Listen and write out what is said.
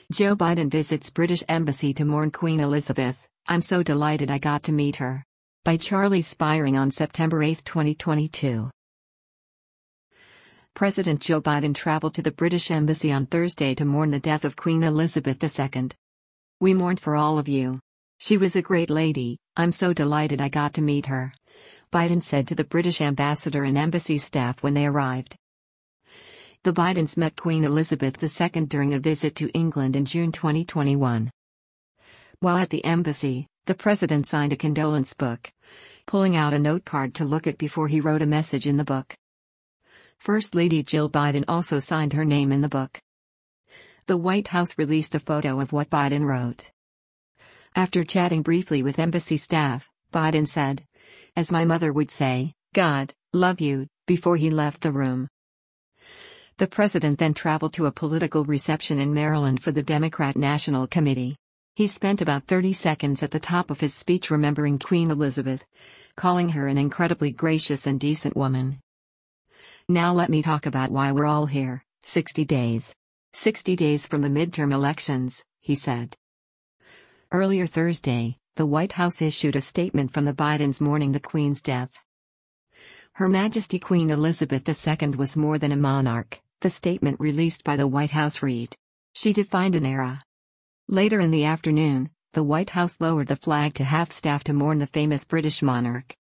Joe Biden visits British Embassy to mourn Queen Elizabeth. I'm so delighted I got to meet her. By Charlie Spiring on September 8, 2022. President Joe Biden traveled to the British Embassy on Thursday to mourn the death of Queen Elizabeth II. "We mourned for all of you. She was a great lady. I'm so delighted I got to meet her," Biden said to the British ambassador and embassy staff when they arrived. The Bidens met Queen Elizabeth II during a visit to England in June 2021. While at the embassy, the president signed a condolence book, pulling out a note card to look at before he wrote a message in the book. First Lady Jill Biden also signed her name in the book. The White House released a photo of what Biden wrote. After chatting briefly with embassy staff, Biden said, "As my mother would say, God, love you," before he left the room. The president then traveled to a political reception in Maryland for the Democrat National Committee. He spent about 30 seconds at the top of his speech remembering Queen Elizabeth, calling her an incredibly gracious and decent woman. "Now let me talk about why we're all here. 60 days. 60 days from the midterm elections," he said. Earlier Thursday, the White House issued a statement from the Bidens mourning the Queen's death. "Her Majesty Queen Elizabeth II was more than a monarch," the statement released by the White House read. "She defined an era." Later in the afternoon, the White House lowered the flag to half-staff to mourn the famous British monarch.